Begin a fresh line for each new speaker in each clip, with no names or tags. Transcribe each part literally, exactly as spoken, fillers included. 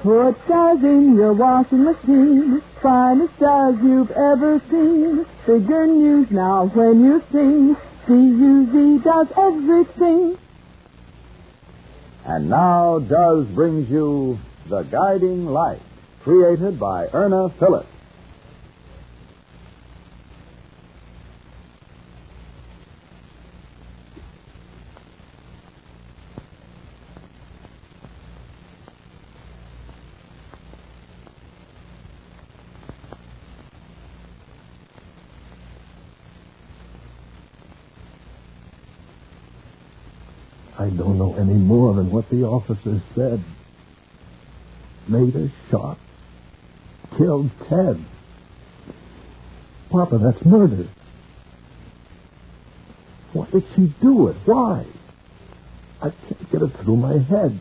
Put Duz in your washing machine, finest Duz you've ever seen. Figure news now when you sing. D U Z does everything.
And now Duz brings you The Guiding Light, created by Erna Phillips.
I don't know any more than what the officer said. Maida shot, killed Ted. Papa, that's murder. Why did she do it? Why? I can't get it through my head.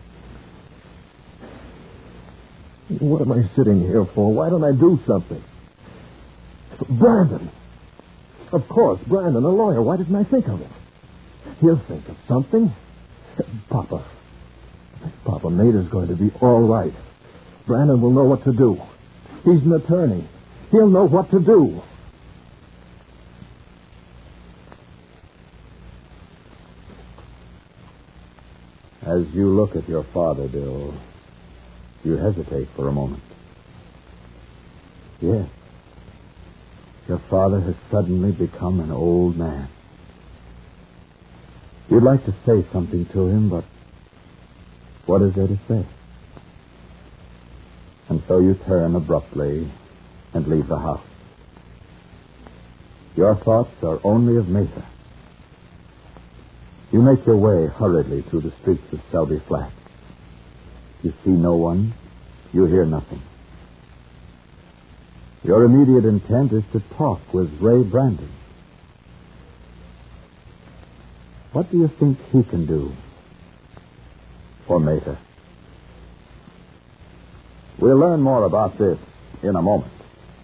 What am I sitting here for? Why don't I do something? Brandon. Of course, Brandon, a lawyer. Why didn't I think of it? He'll think of something. Papa. Papa, Maida's going to be all right. Brandon will know what to do. He's an attorney. He'll know what to do.
As you look at your father, Bill, you hesitate for a moment. Yes. Your father has suddenly become an old man. You'd like to say something to him, but what is there to say? And so you turn abruptly and leave the house. Your thoughts are only of Mesa. You make your way hurriedly through the streets of Selby Flat. You see no one. You hear nothing. Your immediate intent is to talk with Ray Brandon. What do you think he can do for Meta? We'll learn more about this in a moment.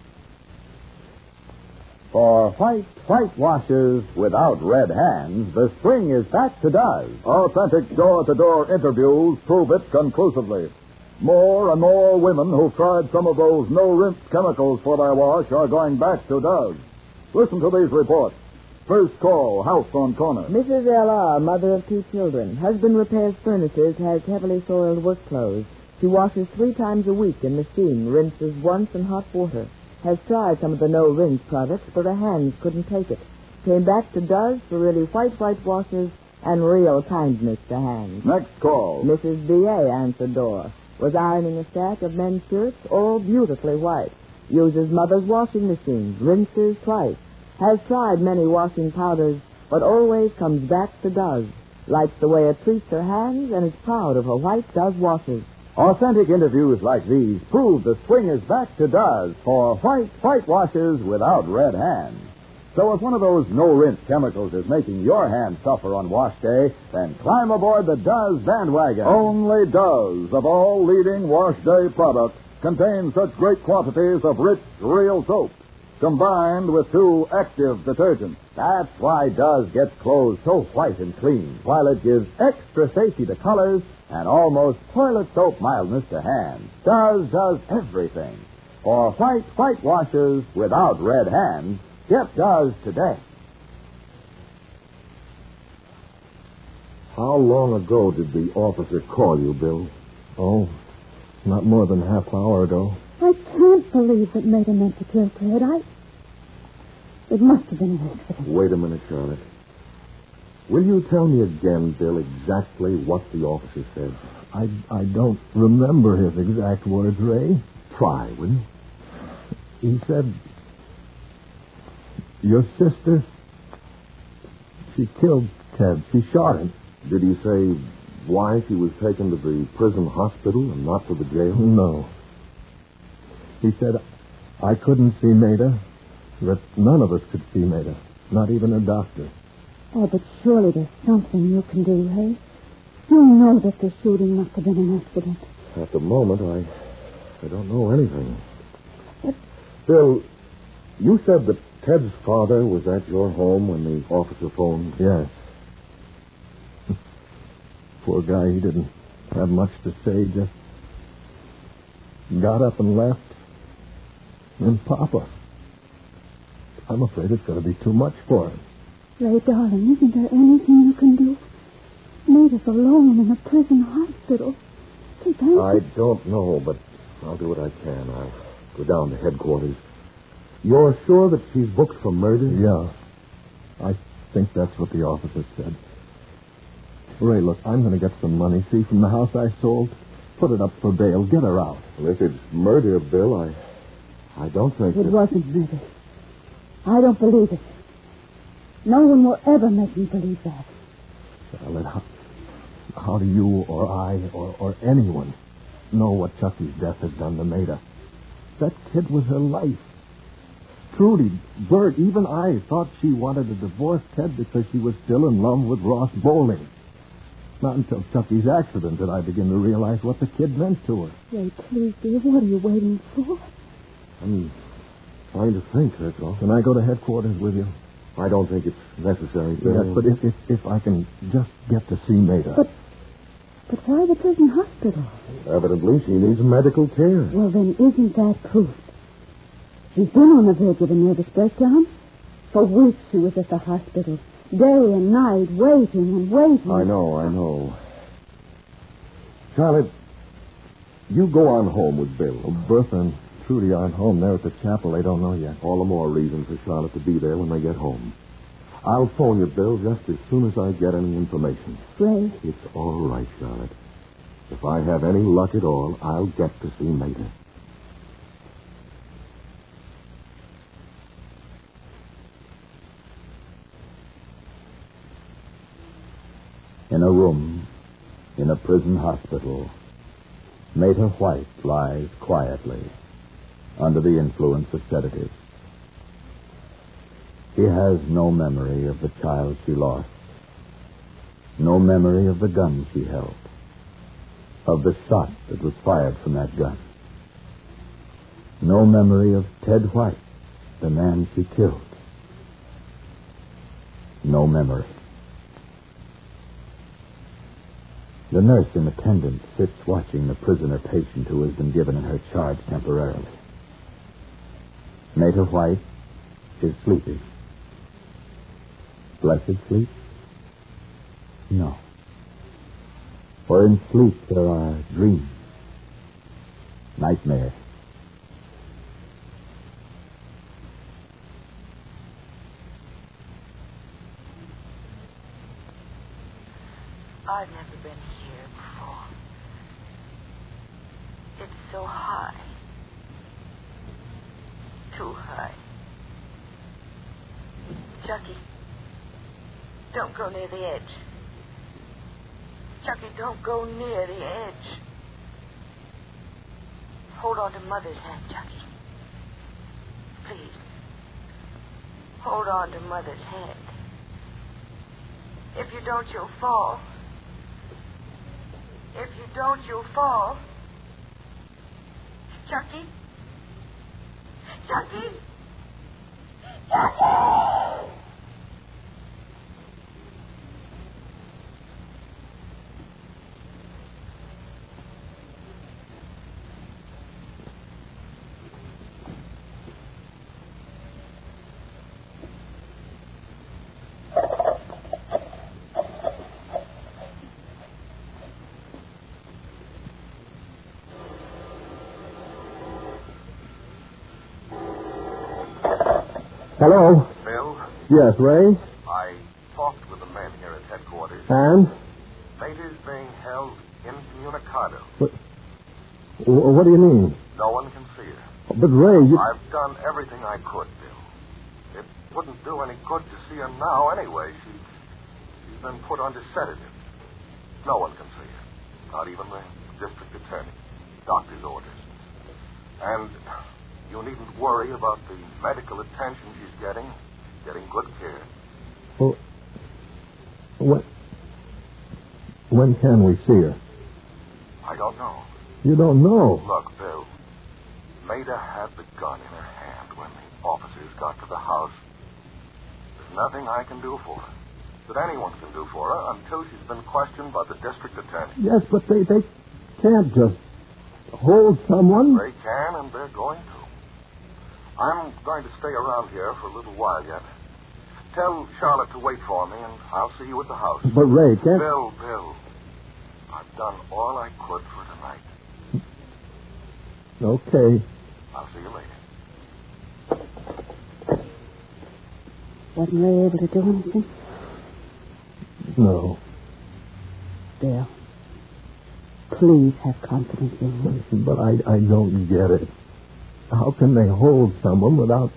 For white, white washes without red hands, the spring is back to Duz.
Authentic door-to-door interviews prove it conclusively. More and more women who've tried some of those no-rinse chemicals for their wash are going back to Duz. Listen to these reports. First call, house on corner.
Missus L R, mother of two children. Husband repairs furnaces, has heavily soiled work clothes. She washes three times a week in machine, rinses once in hot water. Has tried some of the no-rinse products, but her hands couldn't take it. Came back to Duz for really white, white washes and real kindness to hands.
Next call.
Missus B A answered door. Was ironing a stack of men's shirts, all beautifully white. Uses mother's washing machine, rinses twice. Has tried many washing powders, but always comes back to Duz. Likes the way it treats her hands and is proud of her white Duz washes.
Authentic interviews like these prove the swing is back to Duz for white, white washes without red hands. So if one of those no-rinse chemicals is making your hands suffer on wash day, then climb aboard the Duz bandwagon.
Only Duz, of all leading wash day products, contains such great quantities of rich, real soap, combined with two active detergents.
That's why Duz gets clothes so white and clean, while it gives extra safety to colors and almost toilet soap mildness to hands. Duz does everything. For white, white washes without red hands, get Duz today.
How long ago did the officer call you, Bill? Oh, not more than half an hour ago.
I can't believe that Maida meant to kill Ted. I... It must have been an accident.
Wait a minute, Charlotte. Will you tell me again, Bill, exactly what the officer said? I, I don't remember his exact words, Ray. Try, will you? He said, your sister, she killed Ted. She shot him.
Did he say why she was taken to the prison hospital and not to the jail?
No. He said, I couldn't see Maida, that none of us could see Maida, not even a doctor.
Oh, but surely there's something you can do, Ray. You know that the shooting must have been an accident.
At the moment, I, I don't know anything.
But...
Bill, you said that Ted's father was at your home when the officer phoned?
Yes. Poor guy, he didn't have much to say, just got up and left. And Papa. I'm afraid it's going to be too much for him.
Ray, darling, isn't there anything you can do? Mater's alone in a prison hospital. Take her.
I don't know, but I'll do what I can. I'll go down to headquarters. You're sure that she's booked for murder?
Yeah. I think that's what the officer said. Ray, look, I'm going to get some money, see, from the house I sold. Put it up for bail. Get her out.
Well, if it's murder, Bill, I... I don't think
It
that...
wasn't murder. I don't believe it. No one will ever make me believe that.
Charlotte, how, how do you or I or, or anyone know what Chucky's death has done to Maida? That kid was her life. Trudy, Bert, even I thought she wanted to divorce Ted because she was still in love with Ross Bowling. Not until Chucky's accident did I begin to realize what the kid meant to her.
Ray, please, dear, what are you waiting for?
I'm trying to think, that's all.
Can I go to headquarters with you?
I don't think it's necessary, Bill.
Yes, but if, if, if I can just get to see Maida.
But, but why the prison hospital?
Evidently, she needs medical care.
Well, then, isn't that proof? She's been on the verge of a nervous breakdown. For weeks she was at the hospital, day and night, waiting and waiting.
I know, I know. Charlotte, you go on home with Bill.
Well, Bertha and Trudy aren't home. They're at the chapel. They don't know yet.
All the more reason for Charlotte to be there when they get home. I'll phone you, Bill, just as soon as I get any information.
Ray.
It's all right, Charlotte. If I have any luck at all, I'll get to see Maida.
In a room, in a prison hospital, Maida White lies quietly under the influence of sedatives. She has no memory of the child she lost, no memory of the gun she held, of the shot that was fired from that gun, no memory of Ted White, the man she killed, no memory. The nurse in attendance sits watching the prisoner patient who has been given in her charge temporarily. Maida White is sleeping. Blessed sleep? No. For in sleep there are dreams, nightmares.
I've never been here before. It's so high. Too high. Chucky, don't go near the edge. Chucky, don't go near the edge. Hold on to Mother's hand, Chucky. Please. Hold on to Mother's hand. If you don't, you'll fall. If you don't, you'll fall. Chucky? Chucky? Chucky!
Hello?
Bill,
Yes, Ray?
I talked with the men here at headquarters.
And?
Maida's being held incommunicado.
What, what do you mean?
No one can see her.
But, Ray, you...
I've done everything I could, Bill. It wouldn't do any good to see her now anyway. She's, she's been put under sedatives. No one can see her. Not even the district attorney. Doctor's orders. And you needn't worry about the medical attention she's getting. Getting good care.
Well, when, when can we see her?
I don't know.
You don't know.
Look, Bill. Maida had the gun in her hand when the officers got to the house. There's nothing I can do for her. That anyone can do for her until she's been questioned by the district attorney.
Yes, but they, they can't just... hold someone?
They can, and they're going to. I'm going to stay around here for a little while yet. Tell Charlotte to wait for me, and I'll see you at the house.
But, Ray, can't...
Bill, Bill, I've done all I could for tonight.
Okay.
I'll see you later.
Wasn't Ray able to do anything?
No.
Bill, please have confidence in me.
But I, I don't get it. How can they hold someone without...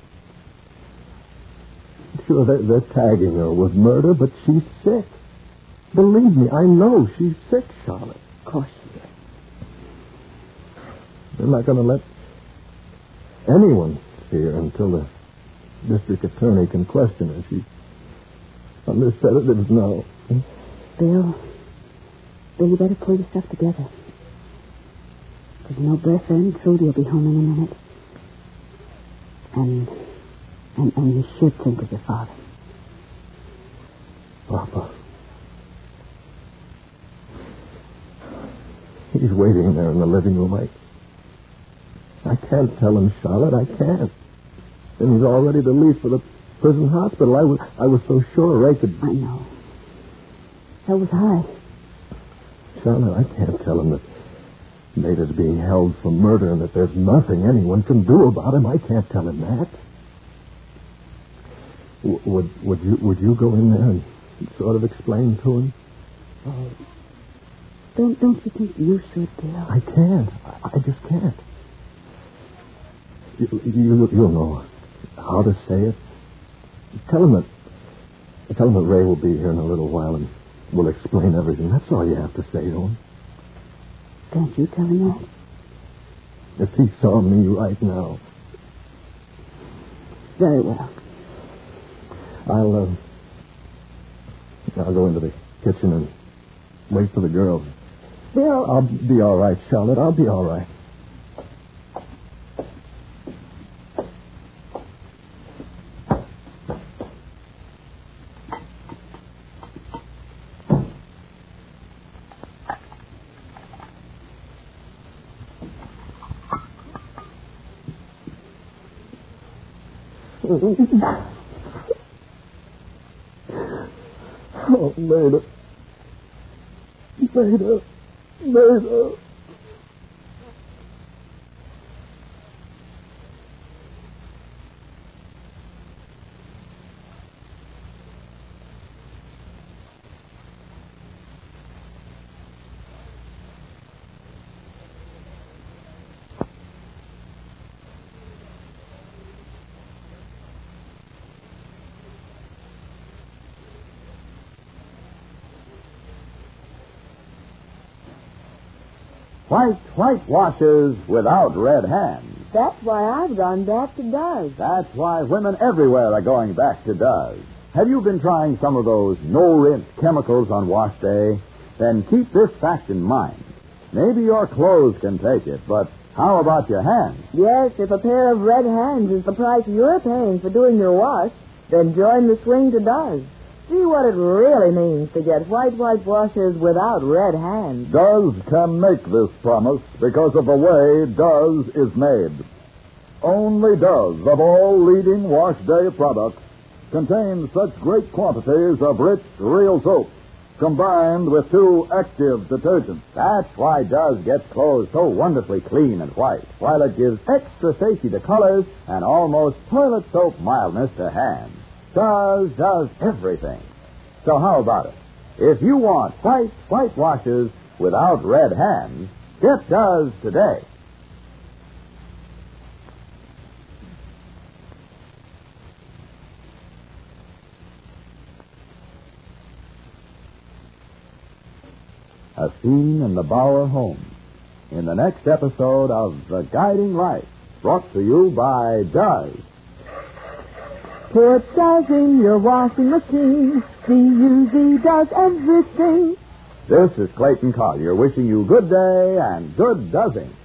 Sure, they're, they're tagging her with murder, but she's sick. Believe me, I know she's sick, Charlotte.
Of course she is.
They're not going to let anyone see her until the district attorney can question her. She's under sedatives now.
Bill, Bill, you better pull yourself together. Because you know Bertha and Trudy will be home in a minute. And, and, and you should think of your father.
Papa. He's waiting there in the living room. I, I can't tell him, Charlotte. I can't. And he's all ready to leave for the prison hospital. I was, I was so sure Ray could...
I know. So was I.
Charlotte, I can't tell him that Mater's being held for murder and that there's nothing anyone can do about him. I can't tell him that. W- would would you would you go in there and sort of explain to him?
Oh, don't don't you think you should, Bill?
I can't. I, I just can't. You, you you'll know how to say it. Tell him that tell him that Ray will be here in a little while and we'll explain everything. That's all you have to say to him.
Don't you tell him that?
If he saw me right now.
Very well.
I'll, uh, I'll go into the kitchen and wait for the girls.
Bill...
I'll be all right, Charlotte. I'll be all right. Oh, Mater. Mater. Mater.
White, white washes without red hands.
That's why I've gone back to Duz.
That's why women everywhere are going back to Duz. Have you been trying some of those no-rinse chemicals on wash day? Then keep this fact in mind. Maybe your clothes can take it, but how about your hands?
Yes, if a pair of red hands is the price you're paying for doing your wash, then join the swing to Duz. See what it really means to get white, white washes without red hands.
Duz can make this promise because of the way Duz is made. Only Duz, of all leading wash day products, contains such great quantities of rich, real soap, combined with two active detergents.
That's why Duz gets clothes so wonderfully clean and white, while it gives extra safety to colors and almost toilet soap mildness to hands. Duz does everything. So how about it? If you want white, white washes without red hands, get Duz today. A scene in the Bauer home. In the next episode of The Guiding Light, brought to you by Duz.
Put Duz in your washing machine. D U Z does everything.
This is Clayton Collier wishing you good day and good Duzing.